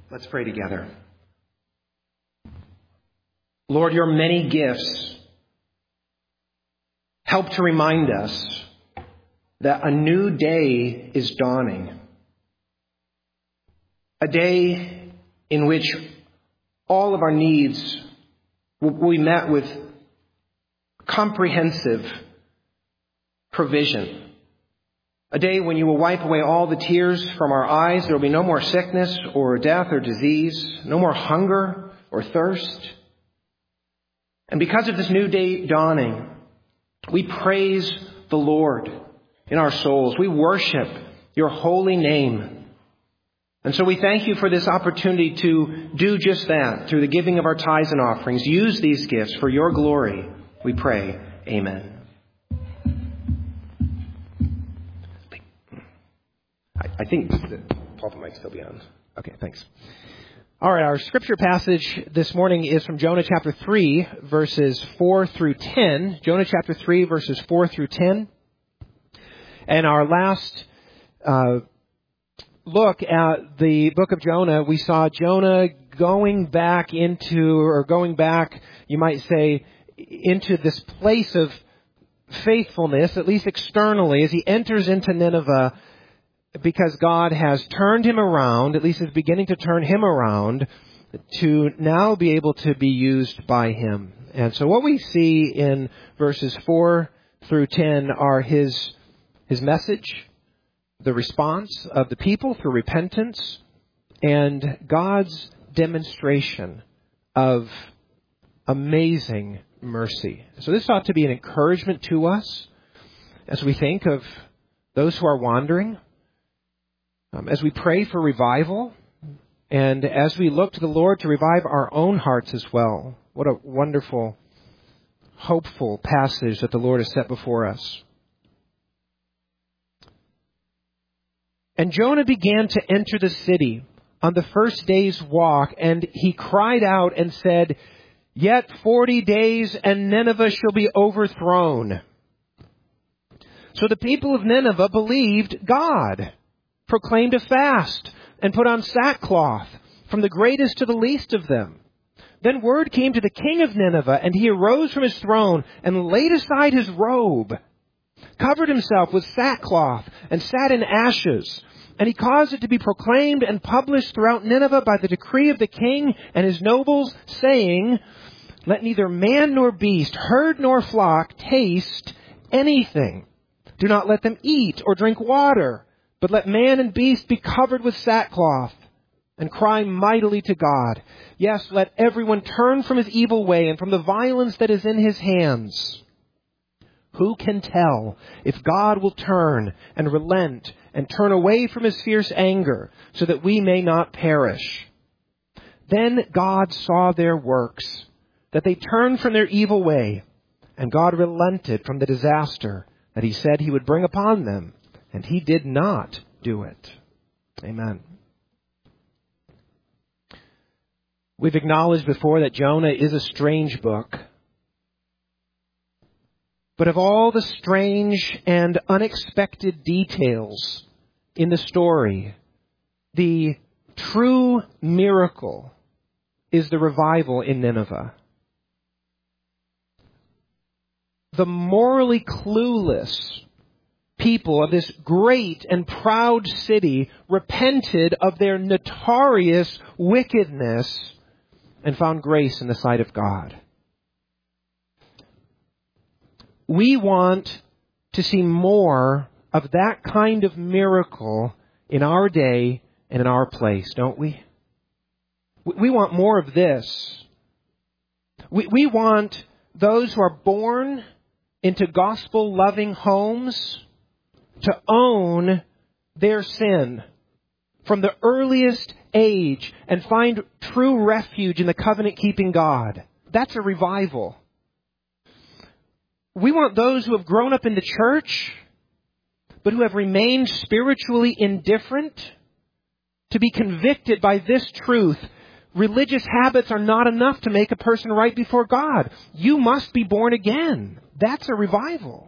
Let's pray together. Lord, your many gifts help to remind us that a new day is dawning. A day in which all of our needs will be met with comprehensive provision. A day when you will wipe away all the tears from our eyes. There will be no more sickness or death or disease, no more hunger or thirst. And because of this new day dawning, we praise the Lord in our souls. We worship your holy name. And so we thank you for this opportunity to do just that through the giving of our tithes and offerings. Use these gifts for your glory, we pray. Amen. I think the pulpit might still be on. Okay, thanks. All right, our scripture passage this morning is from Jonah chapter 3, verses 4 through 10. Jonah chapter 3, verses 4 through 10. And our last look at the book of Jonah, we saw Jonah going back, you might say, into this place of faithfulness, at least externally, as he enters into Nineveh, because God has turned him around, at least is beginning to turn him around, to now be able to be used by him. And so what we see in verses 4 through 10 are his message, the response of the people through repentance, and God's demonstration of amazing mercy. So this ought to be an encouragement to us as we think of those who are wandering, as we pray for revival, and as we look to the Lord to revive our own hearts as well. What a wonderful, hopeful passage that the Lord has set before us. And Jonah began to enter the city on the first day's walk, and he cried out and said, "Yet 40 days and Nineveh shall be overthrown." So the people of Nineveh believed God, proclaimed a fast, and put on sackcloth, from the greatest to the least of them. Then word came to the king of Nineveh, and he arose from his throne and laid aside his robe, covered himself with sackcloth, and sat in ashes. And he caused it to be proclaimed and published throughout Nineveh by the decree of the king and his nobles, saying, "Let neither man nor beast, herd nor flock taste anything. Do not let them eat or drink water, but let man and beast be covered with sackcloth, and cry mightily to God. Yes, let everyone turn from his evil way and from the violence that is in his hands. Who can tell if God will turn and relent and turn away from his fierce anger, so that we may not perish?" Then God saw their works, that they turned from their evil way, and God relented from the disaster that he said he would bring upon them. And he did not do it. Amen. We've acknowledged before that Jonah is a strange book. But of all the strange and unexpected details in the story, the true miracle is the revival in Nineveh. The morally clueless people of this great and proud city repented of their notorious wickedness and found grace in the sight of God. We want to see more of that kind of miracle in our day and in our place, don't we? We want more of this. We want those who are born into gospel-loving homes to own their sin from the earliest age and find true refuge in the covenant-keeping God. That's a revival. We want those who have grown up in the church, but who have remained spiritually indifferent, to be convicted by this truth. Religious habits are not enough to make a person right before God. You must be born again. That's a revival.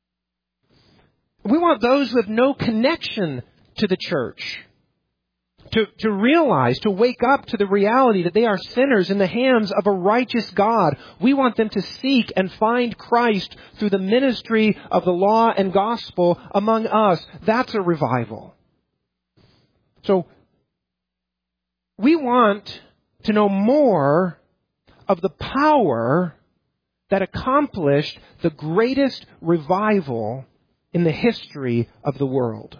We want those who have no connection to the church to realize, to wake up to the reality that they are sinners in the hands of a righteous God. We want them to seek and find Christ through the ministry of the law and gospel among us. That's a revival. So, we want to know more of the power that accomplished the greatest revival in the history of the world.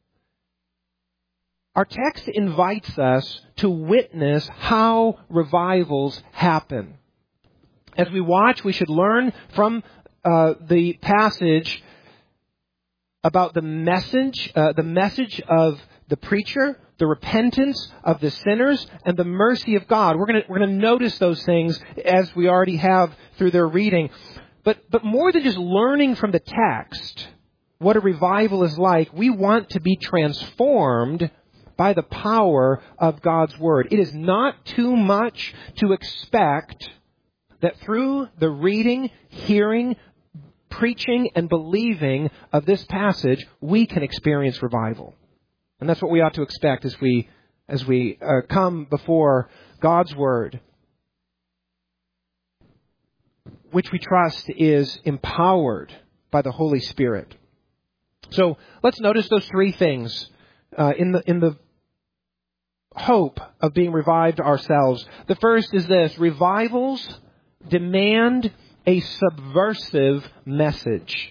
Our text invites us to witness how revivals happen. As we watch, we should learn from the passage about the message of the preacher, the repentance of the sinners, and the mercy of God. We're going to notice those things as we already have through their reading. But more than just learning from the text what a revival is like, we want to be transformed by the power of God's Word. It is not too much to expect that through the reading, hearing, preaching, and believing of this passage, we can experience revival. And that's what we ought to expect as we come before God's Word, which we trust is empowered by the Holy Spirit. So let's notice those three things in the hope of being revived ourselves. The first is this: revivals demand a subversive message.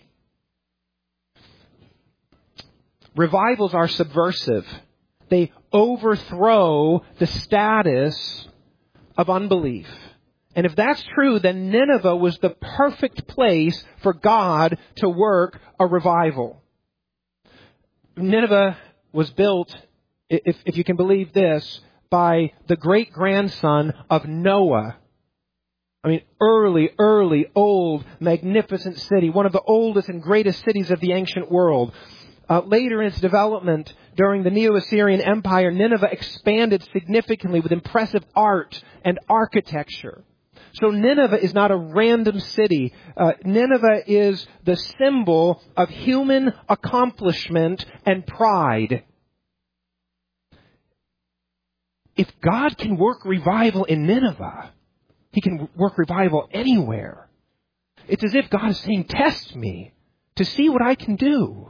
Revivals are subversive. They overthrow the status of unbelief. And if that's true, then Nineveh was the perfect place for God to work a revival. Nineveh was built, if you can believe this, by the great-grandson of Noah. I mean, early, old, magnificent city, one of the oldest and greatest cities of the ancient world. Later in its development, during the Neo-Assyrian Empire, Nineveh expanded significantly with impressive art and architecture. So Nineveh is not a random city. Nineveh is the symbol of human accomplishment and pride. If God can work revival in Nineveh, He can work revival anywhere. It's as if God is saying, test me to see what I can do.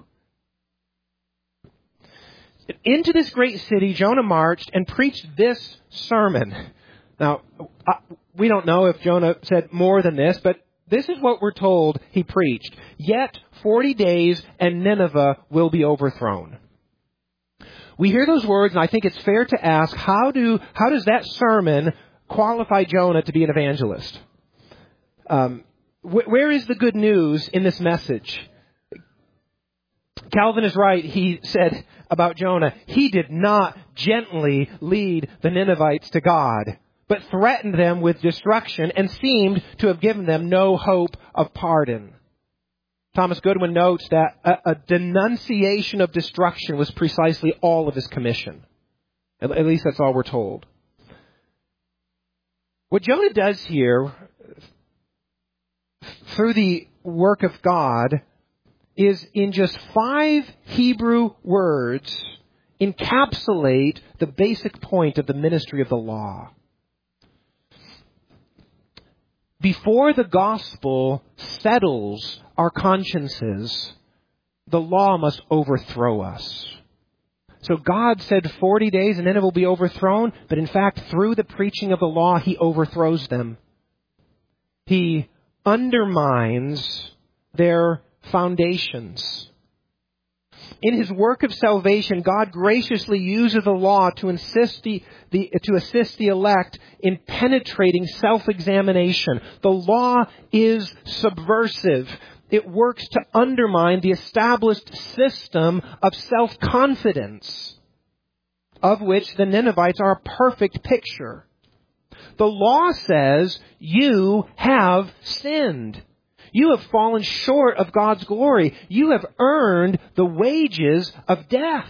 Into this great city, Jonah marched and preached this sermon. Now, we don't know if Jonah said more than this, but this is what we're told he preached. Yet 40 days and Nineveh will be overthrown. We hear those words, and I think it's fair to ask, how does that sermon qualify Jonah to be an evangelist? Where is the good news in this message? Calvin is right. He said about Jonah, he did not gently lead the Ninevites to God, but threatened them with destruction and seemed to have given them no hope of pardon. Thomas Goodwin notes that a denunciation of destruction was precisely all of his commission. At least that's all we're told. What Jonah does here, through the work of God, is in just 5 Hebrew words encapsulate the basic point of the ministry of the law. Before the gospel settles our consciences, the law must overthrow us. So God said 40 days and then it will be overthrown, but in fact, through the preaching of the law, He overthrows them. He undermines their foundations. In His work of salvation, God graciously uses the law to assist the elect in penetrating self-examination. The law is subversive. It works to undermine the established system of self-confidence, of which the Ninevites are a perfect picture. The law says, you have sinned. You have fallen short of God's glory. You have earned the wages of death.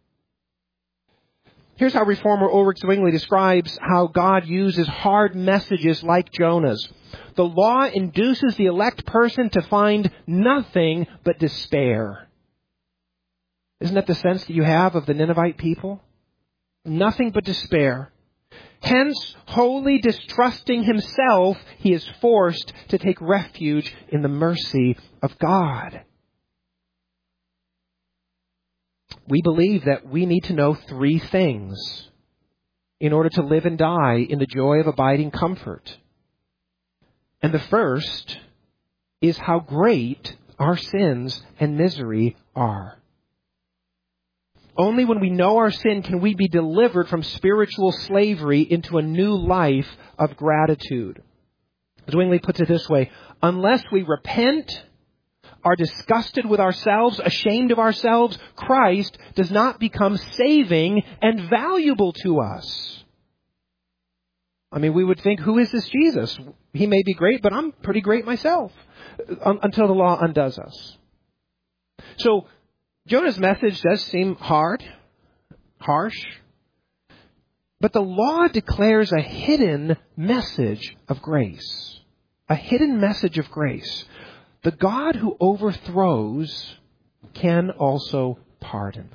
Here's how Reformer Ulrich Zwingli describes how God uses hard messages like Jonah's. The law induces the elect person to find nothing but despair. Isn't that the sense that you have of the Ninevite people? nothing but despair. Hence, wholly distrusting himself, he is forced to take refuge in the mercy of God. We believe that we need to know three things in order to live and die in the joy of abiding comfort. And the first is how great our sins and misery are. Only when we know our sin can we be delivered from spiritual slavery into a new life of gratitude. Zwingli puts it this way: unless we repent, are disgusted with ourselves, ashamed of ourselves, Christ does not become saving and valuable to us. I mean, we would think, who is this Jesus? He may be great, but I'm pretty great myself. Until the law undoes us. So, Jonah's message does seem harsh, but the law declares a hidden message of grace. A hidden message of grace. The God who overthrows can also pardon.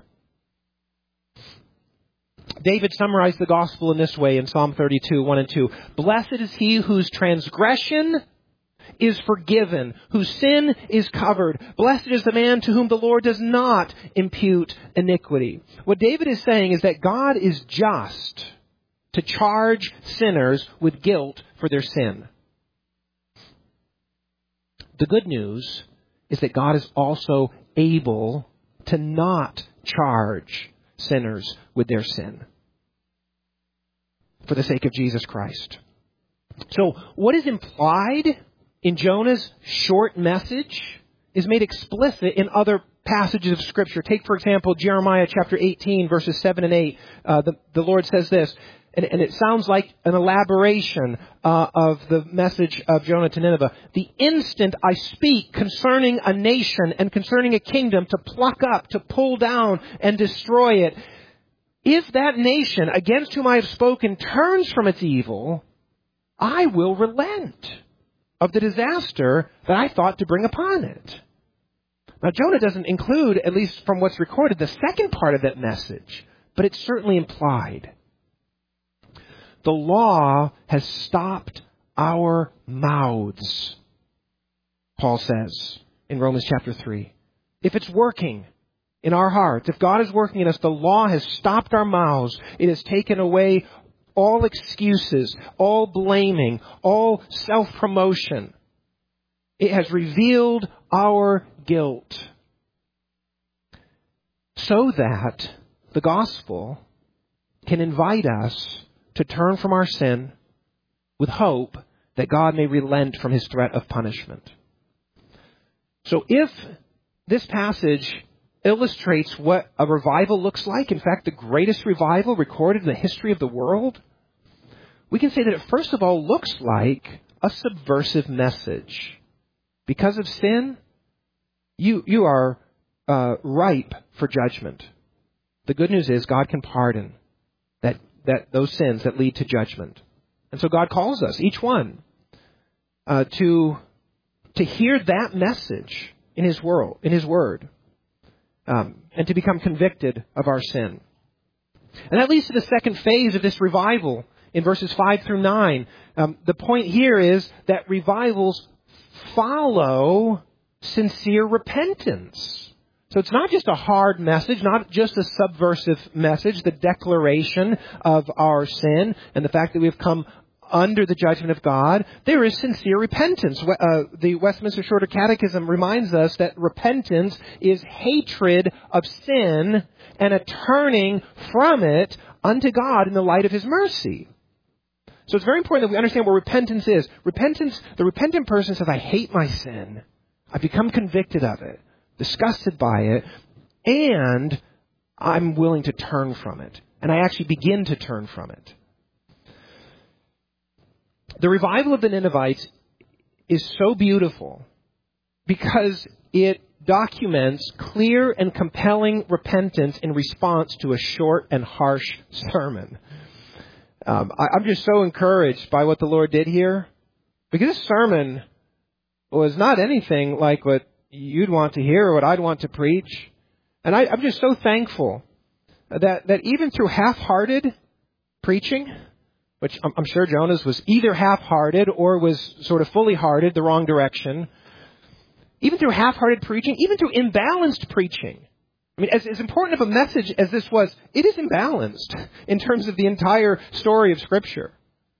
David summarized the gospel in this way in Psalm 32, 1 and 2. Blessed is he whose transgression is forgiven, whose sin is covered. Blessed is the man to whom the Lord does not impute iniquity. What David is saying is that God is just to charge sinners with guilt for their sin. The good news is that God is also able to not charge sinners with their sin for the sake of Jesus Christ. So, what is implied in Jonah's short message is made explicit in other passages of Scripture. Take, for example, Jeremiah chapter 18, verses 7 and 8. The Lord says this, and it sounds like an elaboration of the message of Jonah to Nineveh. The instant I speak concerning a nation and concerning a kingdom to pluck up, to pull down, and destroy it, if that nation against whom I have spoken turns from its evil, I will relent of the disaster that I thought to bring upon it. Now, Jonah doesn't include, at least from what's recorded, the second part of that message, but it's certainly implied. The law has stopped our mouths, Paul says in Romans chapter 3. If it's working in our hearts, if God is working in us, the law has stopped our mouths. It has taken away all excuses, all blaming, all self-promotion. It has revealed our guilt so that the gospel can invite us to turn from our sin with hope that God may relent from his threat of punishment. So if this passage illustrates what a revival looks like, in fact, the greatest revival recorded in the history of the world, we can say that it first of all looks like a subversive message. Because of sin, you are ripe for judgment. The good news is God can pardon that those sins that lead to judgment. And so God calls us, each one, to hear that message in His Word, and to become convicted of our sin. And that leads to the second phase of this revival in verses 5 through 9. The point here is that revivals follow sincere repentance. So it's not just a hard message, not just a subversive message, the declaration of our sin and the fact that we've come under the judgment of God. There is sincere repentance. The Westminster Shorter Catechism reminds us that repentance is hatred of sin and a turning from it unto God in the light of His mercy. So it's very important that we understand what repentance is. The repentant person says, I hate my sin. I've become convicted of it, disgusted by it, and I'm willing to turn from it. And I actually begin to turn from it. The revival of the Ninevites is so beautiful because it documents clear and compelling repentance in response to a short and harsh sermon. I'm just so encouraged by what the Lord did here, because this sermon was not anything like what you'd want to hear or what I'd want to preach. And I'm just so thankful that even through half-hearted preaching, which I'm sure Jonah's was either half-hearted or was sort of fully hearted, the wrong direction, even through half-hearted preaching, even through imbalanced preaching. I mean, as important of a message as this was, it is imbalanced in terms of the entire story of Scripture.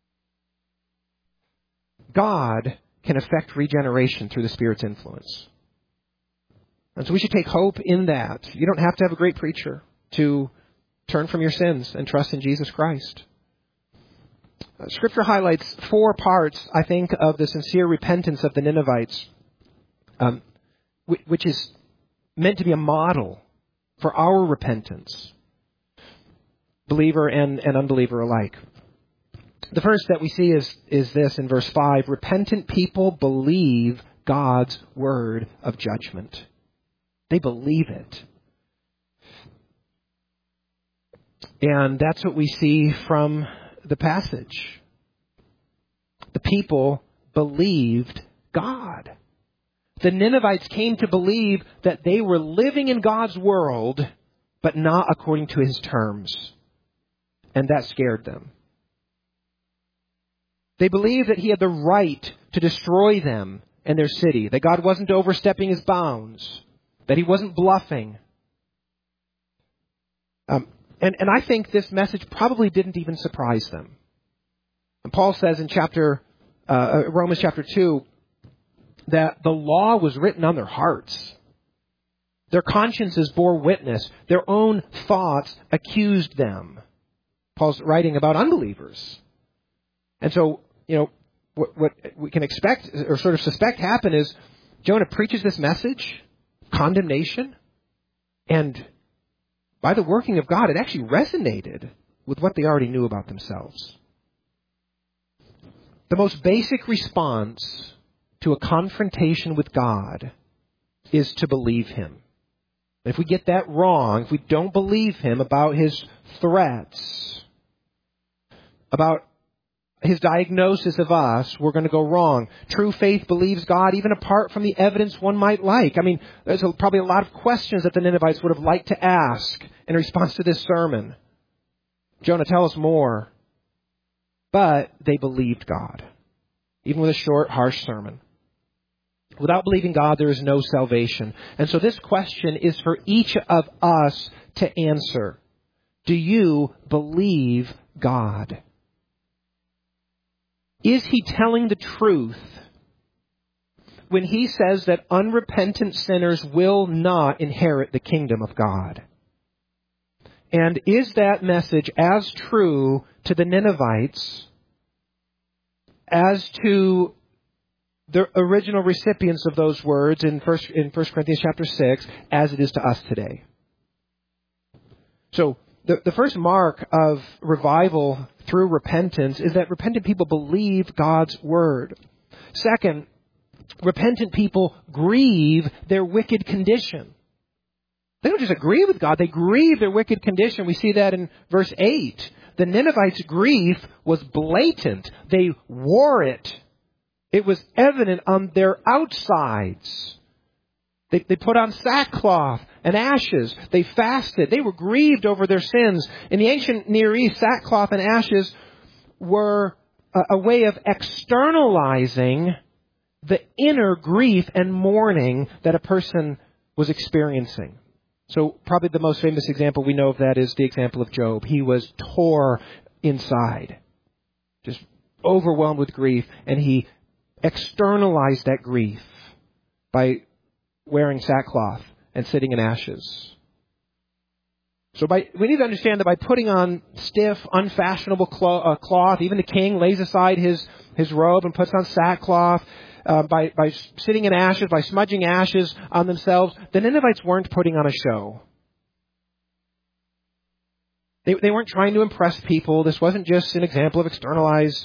God can effect regeneration through the Spirit's influence. And so we should take hope in that. You don't have to have a great preacher to turn from your sins and trust in Jesus Christ. Scripture highlights 4 parts, I think, of the sincere repentance of the Ninevites, which is meant to be a model for our repentance, believer and unbeliever alike. The first that we see is this in verse 5. Repentant people believe God's word of judgment. They believe it. And that's what we see from the passage. The people believed God. The Ninevites came to believe that they were living in God's world, but not according to His terms. And that scared them. They believed that He had the right to destroy them and their city, that God wasn't overstepping His bounds, that He wasn't bluffing. And I think this message probably didn't even surprise them. And Paul says in Romans chapter 2, that the law was written on their hearts. Their consciences bore witness. Their own thoughts accused them. Paul's writing about unbelievers. And so, what we can expect or sort of suspect happen is Jonah preaches this message, condemnation, and by the working of God, it actually resonated with what they already knew about themselves. The most basic response to a confrontation with God is to believe Him. If we get that wrong, if we don't believe Him about His threats, about His diagnosis of us, we're going to go wrong. True faith believes God even apart from the evidence one might like. I mean, there's probably a lot of questions that the Ninevites would have liked to ask in response to this sermon. Jonah, tell us more. But they believed God, even with a short, harsh sermon. Without believing God, there is no salvation. And so this question is for each of us to answer. Do you believe God? Is He telling the truth when He says that unrepentant sinners will not inherit the kingdom of God? And is that message as true to the Ninevites as to the original recipients of those words in 1 Corinthians chapter 6 as it is to us today? So the first mark of revival through repentance is that repentant people believe God's word. Second, repentant people grieve their wicked condition. They don't just agree with God, they grieve their wicked condition. We see that in verse 8. The Ninevites' grief was blatant. They wore it. It was evident on their outsides. They put on sackcloth and ashes. They fasted. They were grieved over their sins. In the ancient Near East, sackcloth and ashes were a way of externalizing the inner grief and mourning that a person was experiencing. So probably the most famous example we know of that is the example of Job. He was tore inside, just overwhelmed with grief, and he externalized that grief by wearing sackcloth and sitting in ashes. So we need to understand that by putting on stiff, unfashionable cloth, even the king lays aside his robe and puts on sackcloth, by sitting in ashes, by smudging ashes on themselves, the Ninevites weren't putting on a show. They weren't trying to impress people. This wasn't just an example of externalized,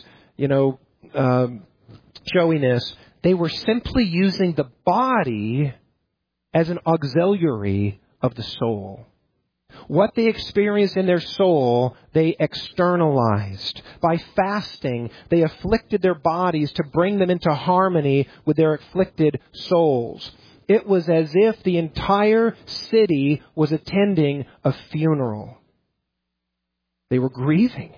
showiness. They were simply using the body as an auxiliary of the soul. What they experienced in their soul, they externalized. By fasting, they afflicted their bodies to bring them into harmony with their afflicted souls. It was as if the entire city was attending a funeral. They were grieving.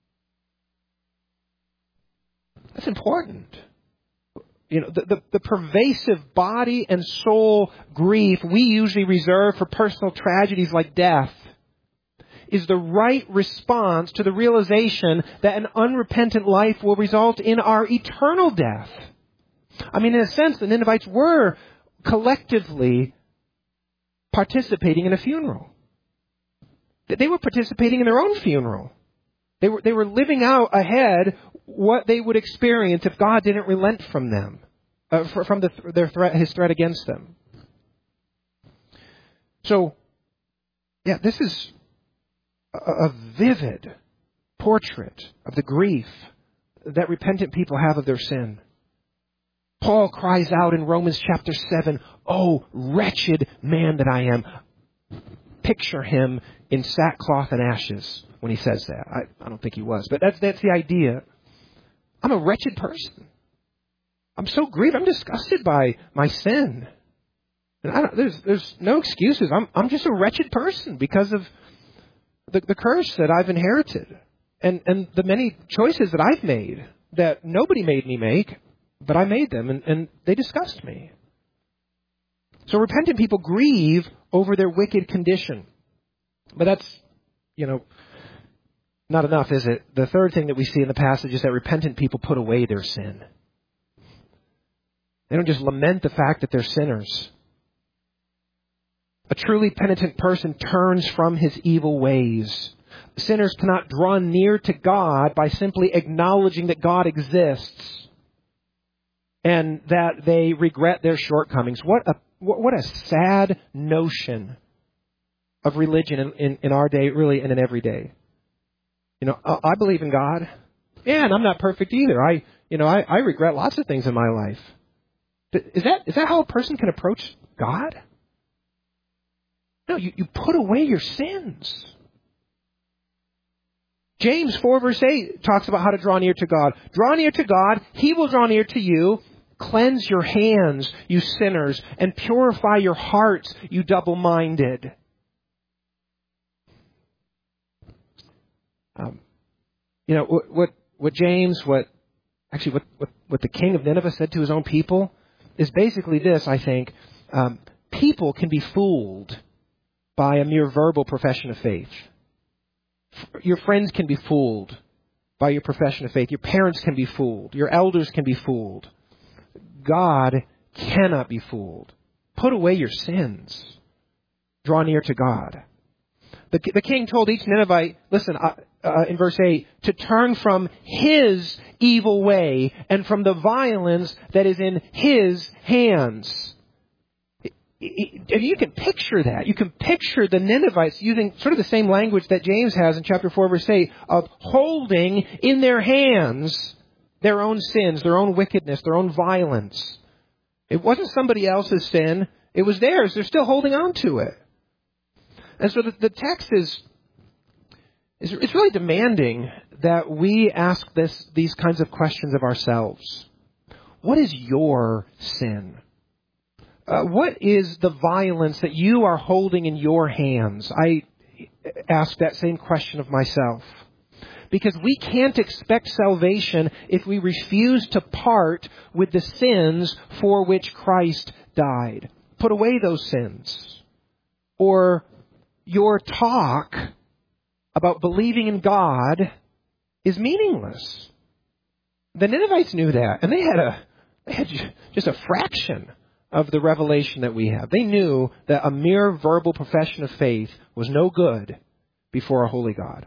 That's important. You know, the pervasive body and soul grief we usually reserve for personal tragedies like death is the right response to the realization that an unrepentant life will result in our eternal death. I mean, in a sense, the Ninevites were collectively participating in a funeral. They were participating in their own funeral. They were living out ahead what they would experience if God didn't relent from them, from his threat against them. So, yeah, this is a vivid portrait of the grief that repentant people have of their sin. Paul cries out in Romans chapter 7, "Oh, wretched man that I am." Picture him in sackcloth and ashes when he says that. I don't think he was, but that's the idea. I'm a wretched person. I'm so grieved. I'm disgusted by my sin. And there's no excuses. I'm just a wretched person because of the curse that I've inherited and the many choices that I've made that nobody made me make, but I made them, and they disgust me. So repentant people grieve over their wicked condition. But that's, not enough, is it? The third thing that we see in the passage is that repentant people put away their sin. They don't just lament the fact that they're sinners. A truly penitent person turns from his evil ways. Sinners cannot draw near to God by simply acknowledging that God exists and that they regret their shortcomings. What a sad notion of religion in our day, really, and in every day. I believe in God. Yeah, and I'm not perfect either. I regret lots of things in my life. Is that how a person can approach God? No, you put away your sins. James 4 verse 8 talks about how to draw near to God. Draw near to God, He will draw near to you. Cleanse your hands, you sinners, and purify your hearts, you double-minded. What James, what the king of Nineveh said to his own people is basically this, I think. People can be fooled by a mere verbal profession of faith. Your friends can be fooled by your profession of faith. Your parents can be fooled. Your elders can be fooled. God cannot be fooled. Put away your sins. Draw near to God. The king told each Ninevite, listen, in verse 8, to turn from his evil way and from the violence that is in his hands. You can picture that. You can picture the Ninevites using sort of the same language that James has in chapter 4, verse 8, of holding in their hands their own sins, their own wickedness, their own violence. It wasn't somebody else's sin. It was theirs. They're still holding on to it. And so the text is really demanding that we ask these kinds of questions of ourselves. What is your sin? What is the violence that you are holding in your hands? I ask that same question of myself. Because we can't expect salvation if we refuse to part with the sins for which Christ died. Put away those sins. Or your talk about believing in God is meaningless. The Ninevites knew that, and they had just a fraction of the revelation that we have. They knew that a mere verbal profession of faith was no good before a holy God.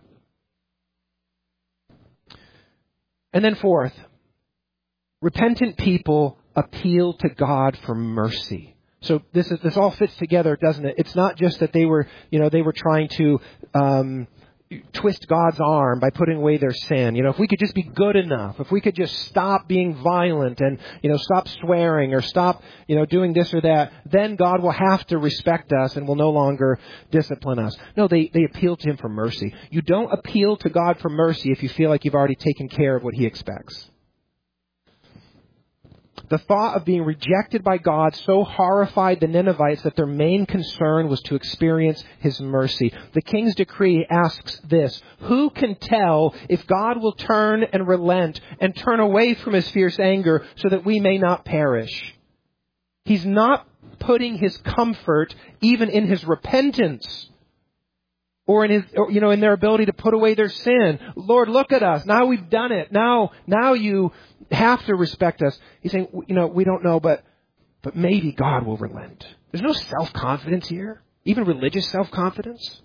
And then fourth, repentant people appeal to God for mercy. So this all fits together, doesn't it? It's not just that they were trying to twist God's arm by putting away their sin. If we could just be good enough, if we could just stop being violent and, stop swearing or stop, doing this or that, then God will have to respect us and will no longer discipline us. No, they appeal to Him for mercy. You don't appeal to God for mercy if you feel like you've already taken care of what He expects. The thought of being rejected by God so horrified the Ninevites that their main concern was to experience His mercy. The king's decree asks this: who can tell if God will turn and relent and turn away from His fierce anger so that we may not perish? He's not putting His comfort even in His repentance or in in their ability to put away their sin. Lord, look at us. Now we've done it. Now you have to respect us. He's saying, we don't know, but maybe God will relent. There's no self-confidence here, even religious self-confidence.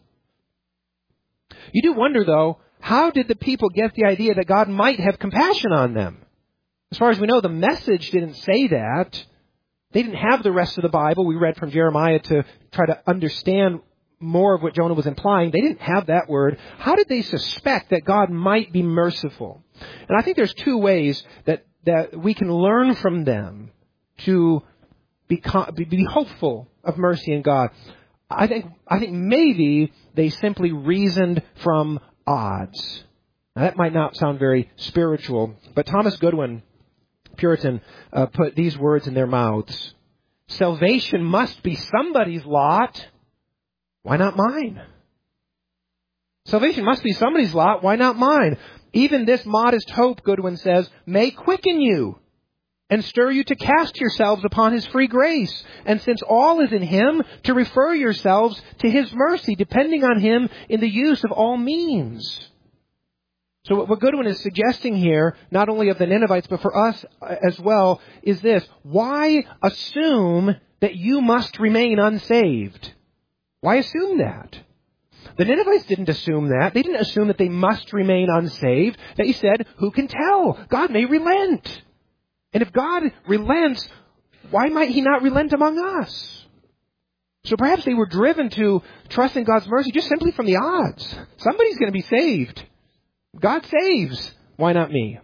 You do wonder, though, how did the people get the idea that God might have compassion on them? As far as we know, the message didn't say that. They didn't have the rest of the Bible we read from Jeremiah to try to understand more of what Jonah was implying. They didn't have that word. How did they suspect that God might be merciful? And I think there's two ways that we can learn from them to be hopeful of mercy in God. I think maybe they simply reasoned from odds. Now, that might not sound very spiritual, but Thomas Goodwin, Puritan, put these words in their mouths. Salvation must be somebody's lot. Why not mine? Salvation must be somebody's lot. Why not mine? Even this modest hope, Goodwin says, may quicken you and stir you to cast yourselves upon His free grace. And since all is in Him, to refer yourselves to His mercy, depending on Him in the use of all means. So what Goodwin is suggesting here, not only of the Ninevites, but for us as well, is this: why assume that you must remain unsaved? Why assume that? The Ninevites didn't assume that. They didn't assume that they must remain unsaved. They said, who can tell? God may relent. And if God relents, why might He not relent among us? So perhaps they were driven to trust in God's mercy just simply from the odds. Somebody's going to be saved. God saves. Why not me?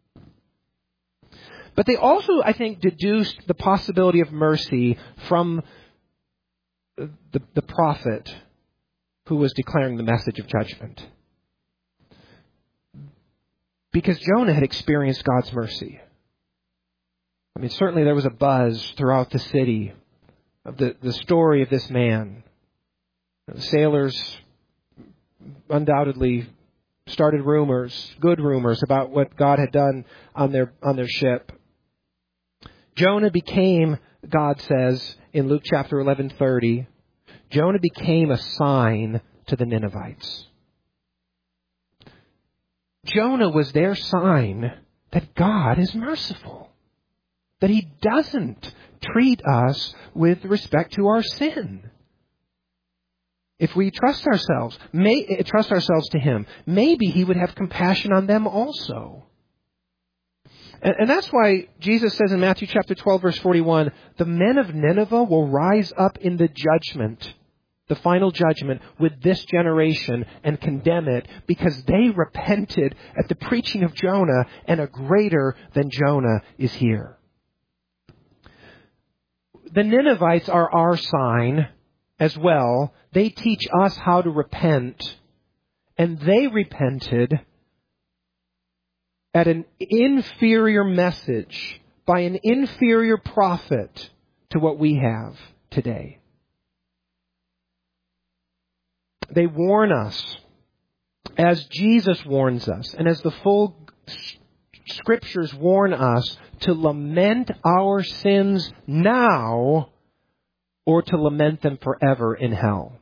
But they also, I think, deduced the possibility of mercy from the prophet who was declaring the message of judgment. Because Jonah had experienced God's mercy. I mean, certainly there was a buzz throughout the city of the story of this man. The sailors undoubtedly started rumors, good rumors, about what God had done on their ship. Jonah became, God says in Luke chapter 11:30, Jonah became a sign to the Ninevites. Jonah was their sign that God is merciful, that He doesn't treat us with respect to our sin. If we trust ourselves to Him, maybe He would have compassion on them also. And that's why Jesus says in Matthew chapter 12, verse 41, the men of Nineveh will rise up in the judgment, the final judgment, with this generation and condemn it because they repented at the preaching of Jonah, and a greater than Jonah is here. The Ninevites are our sign as well. They teach us how to repent, and they repented at an inferior message by an inferior prophet to what we have today. They warn us, as Jesus warns us, and as the full Scriptures warn us, to lament our sins now or to lament them forever in hell.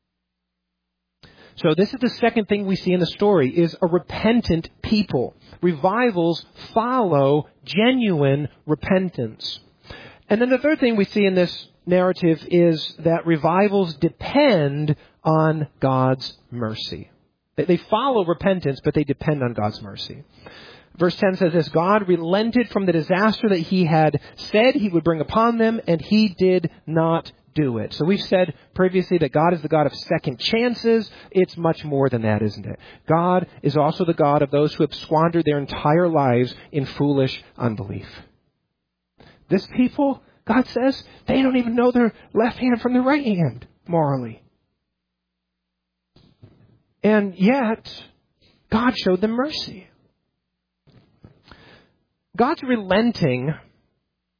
So this is the second thing we see in the story, is a repentant people. Revivals follow genuine repentance. And then the third thing we see in this narrative is that revivals depend on God's mercy. They follow repentance, but they depend on God's mercy. Verse 10 says this: God relented from the disaster that He had said He would bring upon them, and He did not do it. So we've said previously that God is the God of second chances. It's much more than that, isn't it? God is also the God of those who have squandered their entire lives in foolish unbelief. This people, God says, they don't even know their left hand from their right hand, morally. And yet, God showed them mercy. God's relenting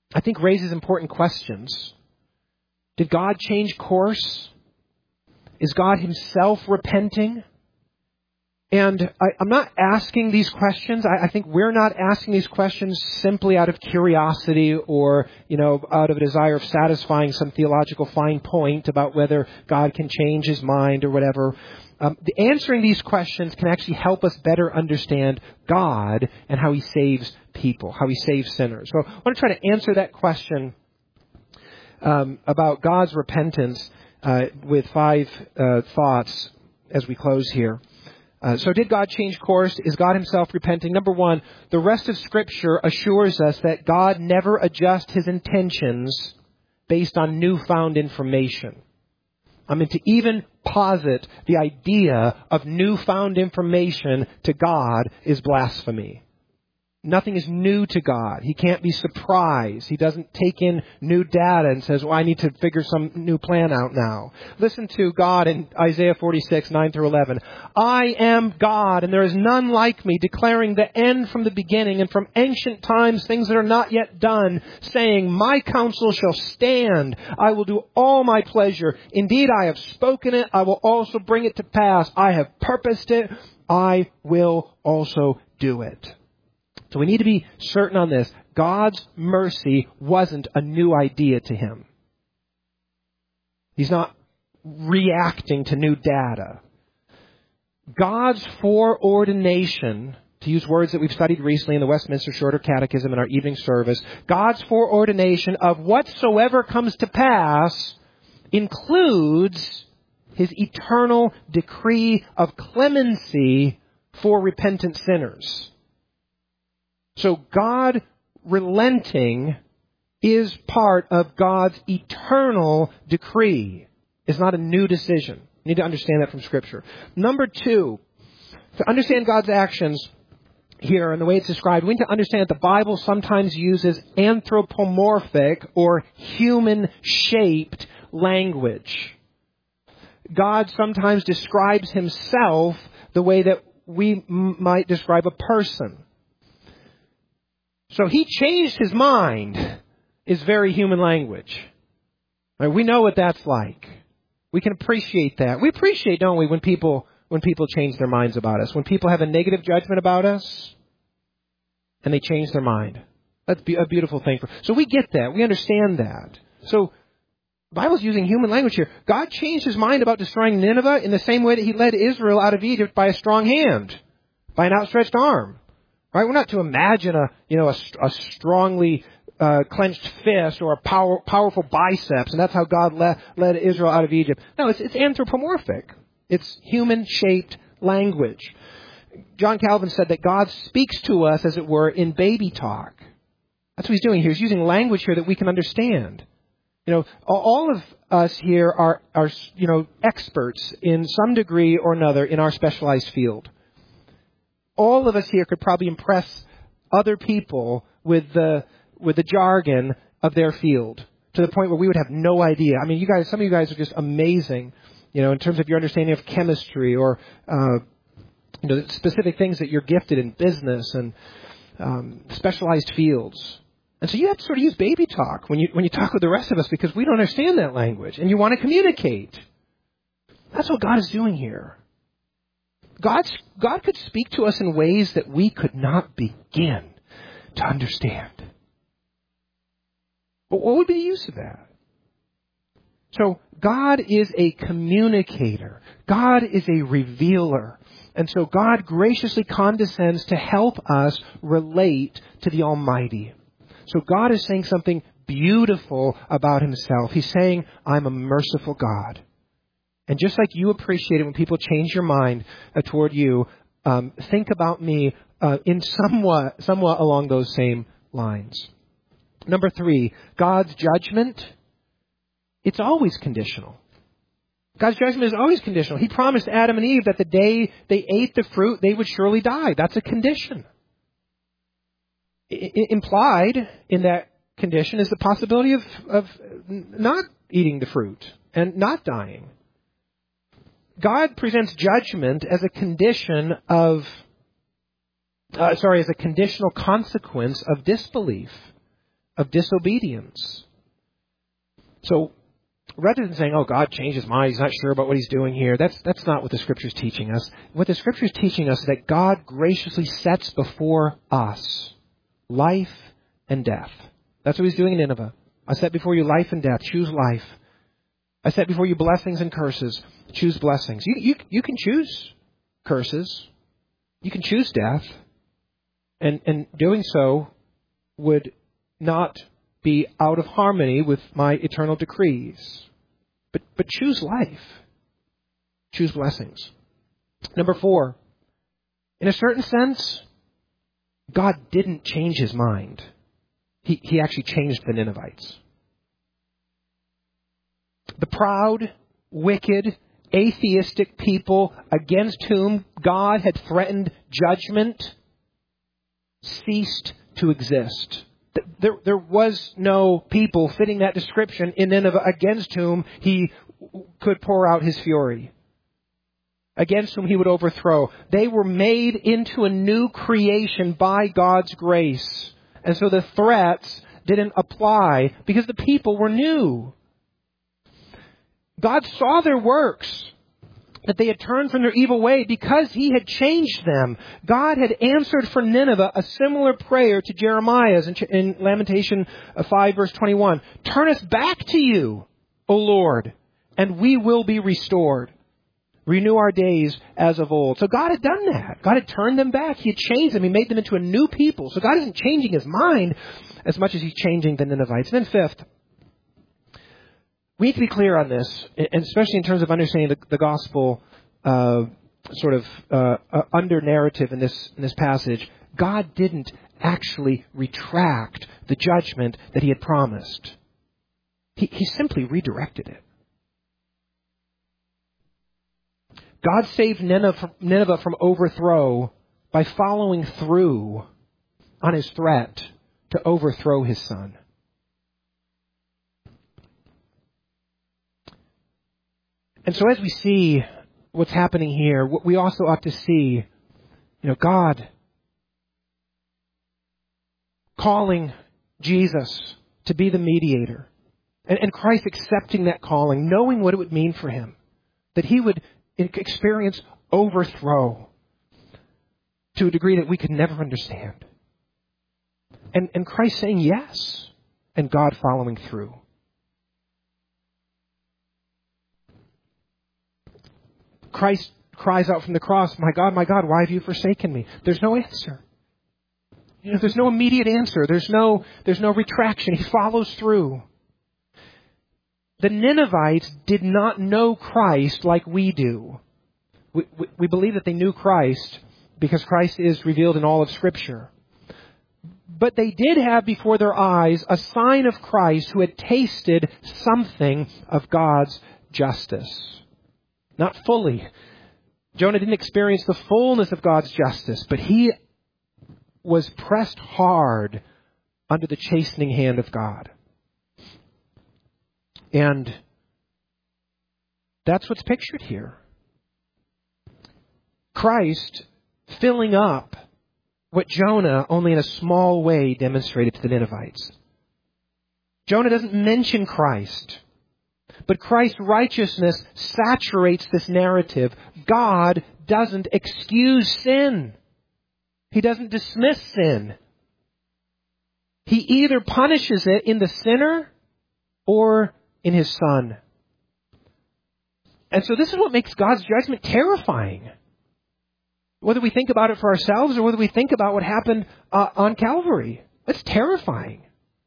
I think raises important questions. Did God change course? Is God himself repenting? And I'm not asking these questions. I think we're not asking these questions simply out of curiosity or, out of a desire of satisfying some theological fine point about whether God can change his mind or whatever. Answering these questions can actually help us better understand God and how he saves people, how he saves sinners. So I want to try to answer that question about God's repentance with 5 thoughts as we close here. So did God change course? Is God himself repenting? Number 1, the rest of Scripture assures us that God never adjusts his intentions based on newfound information. To even posit the idea of newfound information to God is blasphemy. Nothing is new to God. He can't be surprised. He doesn't take in new data and says, I need to figure some new plan out now. Listen to God in Isaiah 46, 9 through 11. I am God, and there is none like me, declaring the end from the beginning, and from ancient times things that are not yet done, saying, my counsel shall stand. I will do all my pleasure. Indeed, I have spoken it. I will also bring it to pass. I have purposed it. I will also do it. So we need to be certain on this. God's mercy wasn't a new idea to him. He's not reacting to new data. God's foreordination, to use words that we've studied recently in the Westminster Shorter Catechism in our evening service, God's foreordination of whatsoever comes to pass includes his eternal decree of clemency for repentant sinners. So God relenting is part of God's eternal decree. It's not a new decision. You need to understand that from Scripture. Number 2, to understand God's actions here and the way it's described, we need to understand that the Bible sometimes uses anthropomorphic or human-shaped language. God sometimes describes himself the way that we might describe a person. So he changed his mind is very human language. Right? We know what that's like. We can appreciate that. We appreciate, don't we, when people change their minds about us. When people have a negative judgment about us and they change their mind. That's a beautiful thing. So we get that. We understand that. So the Bible's using human language here. God changed his mind about destroying Nineveh in the same way that he led Israel out of Egypt by a strong hand, by an outstretched arm. Right? We're not to imagine a strongly clenched fist or a powerful biceps, and that's how God led Israel out of Egypt. No, it's anthropomorphic. It's human-shaped language. John Calvin said that God speaks to us, as it were, in baby talk. That's what he's doing here. He's using language here that we can understand. All of us here are experts in some degree or another in our specialized field. All of us here could probably impress other people with the jargon of their field to the point where we would have no idea. Some of you guys are just amazing, in terms of your understanding of chemistry or, specific things that you're gifted in business and specialized fields. And so you have to sort of use baby talk when you talk with the rest of us because we don't understand that language and you want to communicate. That's what God is doing here. God could speak to us in ways that we could not begin to understand. But what would be the use of that? So God is a communicator. God is a revealer. And so God graciously condescends to help us relate to the Almighty. So God is saying something beautiful about himself. He's saying, I'm a merciful God. And just like you appreciate it when people change your mind toward you, think about me in somewhat along those same lines. Number 3, God's judgment, it's always conditional. God's judgment is always conditional. He promised Adam and Eve that the day they ate the fruit, they would surely die. That's a condition. Implied in that condition is the possibility of not eating the fruit and not dying. God presents judgment as a condition as a conditional consequence of disbelief. of disobedience. So rather than saying, oh, God changed his mind, he's not sure about what he's doing here, that's not what the Scripture is teaching us. What the Scripture is teaching us is that God graciously sets before us life and death. That's what he's doing in Nineveh. I set before you life and death. Choose life. I set before you blessings and curses. Choose blessings. You can choose curses. You can choose death. And doing so would not be out of harmony with my eternal decrees. But choose life. Choose blessings. Number 4, in a certain sense, God didn't change his mind. He actually changed the Ninevites. The proud, wicked, atheistic people against whom God had threatened judgment ceased to exist. There was no people fitting that description in Nineveh against whom he could pour out his fury, against whom he would overthrow. They were made into a new creation by God's grace. And so the threats didn't apply because the people were new. God saw their works, that they had turned from their evil way because he had changed them. God had answered for Nineveh a similar prayer to Jeremiah's in Lamentation 5 verse 21. Turn us back to you, O Lord, and we will be restored. Renew our days as of old. So God had done that. God had turned them back. He had changed them. He made them into a new people. So God isn't changing his mind as much as he's changing the Ninevites. And then fifth, we need to be clear on this, and especially in terms of understanding the gospel under narrative in this passage. God didn't actually retract the judgment that he had promised. He simply redirected it. God saved Nineveh from overthrow by following through on his threat to overthrow his son. And so as we see what's happening here, we also ought to see, God calling Jesus to be the mediator. And Christ accepting that calling, knowing what it would mean for him. That he would experience overthrow to a degree that we could never understand. And Christ saying yes, and God following through. Christ cries out from the cross, my God, why have you forsaken me? There's no answer. There's no immediate answer. There's no retraction. He follows through. The Ninevites did not know Christ like we do. We believe that they knew Christ because Christ is revealed in all of Scripture. But they did have before their eyes a sign of Christ who had tasted something of God's justice. Not fully. Jonah didn't experience the fullness of God's justice, but he was pressed hard under the chastening hand of God. And that's what's pictured here. Christ filling up what Jonah only in a small way demonstrated to the Ninevites. Jonah doesn't mention Christ, but Christ's righteousness saturates this narrative. God doesn't excuse sin. He doesn't dismiss sin. He either punishes it in the sinner or in his Son. And so this is what makes God's judgment terrifying. Whether we think about it for ourselves or whether we think about what happened on Calvary. It's terrifying.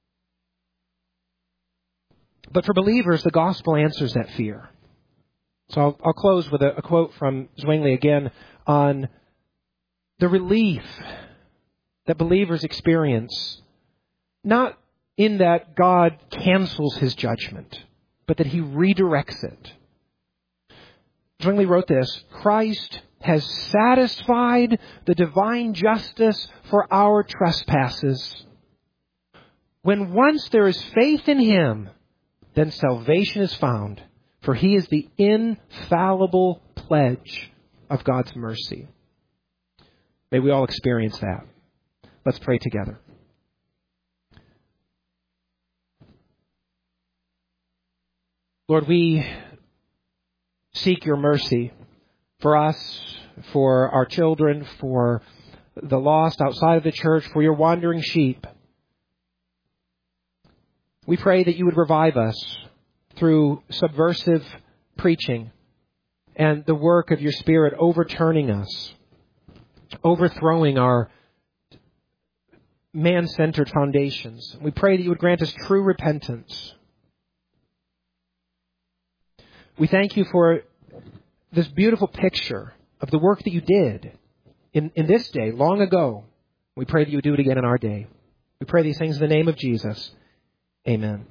But for believers, the gospel answers that fear. So I'll close with a quote from Zwingli again on the relief that believers experience, not in that God cancels his judgment, but that he redirects it. Zwingli wrote this: Christ has satisfied the divine justice for our trespasses. When once there is faith in him, then salvation is found, for he is the infallible pledge of God's mercy. May we all experience that. Let's pray together. Lord, we seek your mercy for us, for our children, for the lost outside of the church, for your wandering sheep. We pray that you would revive us through subversive preaching and the work of your Spirit overturning us, overthrowing our man-centered foundations. We pray that you would grant us true repentance. We thank you for this beautiful picture of the work that you did in this day, long ago. We pray that you would do it again in our day. We pray these things in the name of Jesus. Amen.